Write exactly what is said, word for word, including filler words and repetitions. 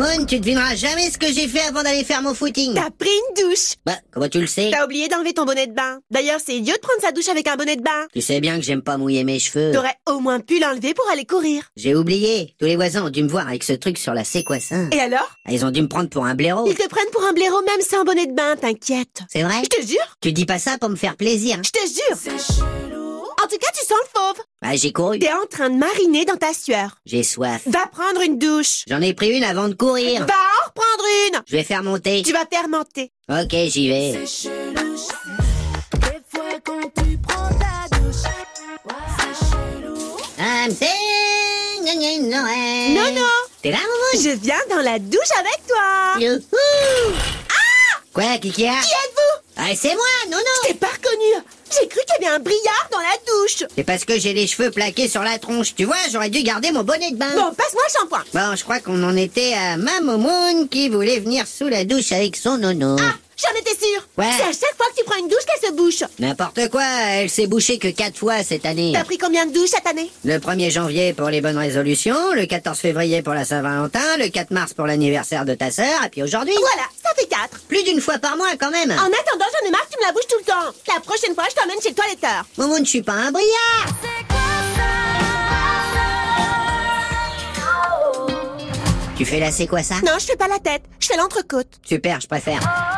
Momoun, tu devineras jamais ce que j'ai fait avant d'aller faire mon footing. T'as pris une douche. Bah, comment tu le sais? T'as oublié d'enlever ton bonnet de bain. D'ailleurs, c'est idiot de prendre sa douche avec un bonnet de bain. Tu sais bien que j'aime pas mouiller mes cheveux. T'aurais au moins pu l'enlever pour aller courir. J'ai oublié. Tous les voisins ont dû me voir avec ce truc sur la séquassin. Et alors? Ah, ils ont dû me prendre pour un blaireau. Ils te prennent pour un blaireau même sans bonnet de bain, t'inquiète. C'est vrai? Je te jure. Tu dis pas ça pour me faire plaisir. Je te jure. C'est chelou. En tout cas, tu sens le fauve. Bah, j'ai couru. T'es en train de mariner dans ta sueur. J'ai soif. Va prendre une douche. J'en ai pris une avant de courir. Va en reprendre une. Je vais fermenter. Tu vas fermenter. Ok, j'y vais. C'est chelou. Des fois quand tu prends ta douche, c'est chelou. I'm saying, gna, gna, Noël. Non, non. T'es là, Momoun? Je viens dans la douche avec toi. Youhou! Ah! Quoi, Kiki? Qui êtes-vous? Ah, c'est moi, non, non. Je t'ai pas reconnu. J'ai cru qu'il y avait un brillard dans la douche. C'est parce que j'ai les cheveux plaqués sur la tronche. Tu vois, j'aurais dû garder mon bonnet de bain. Bon, passe-moi le shampoing. Bon, je crois qu'on en était à ma Momoun qui voulait venir sous la douche avec son nono. Ah, j'en étais sûre. Ouais. C'est à chaque fois que tu prends une douche qu'elle se bouche. N'importe quoi, elle s'est bouchée que quatre fois cette année. T'as pris combien de douches cette année? Le premier janvier pour les bonnes résolutions, le quatorze février pour la Saint-Valentin, le quatre mars pour l'anniversaire de ta sœur, et puis aujourd'hui. Voilà, ça fait quatre. Plus d'une fois par mois quand même. En attendant, j'en ai marre que tu me la bouches tout le temps. La prochaine fois, je t'emmène chez le toiletteur. Momoun, je suis pas un brillard. C'est quoi ça? Tu fais la c'est quoi ça? Non, je fais pas la tête. Je fais l'entrecôte. Super, je préfère.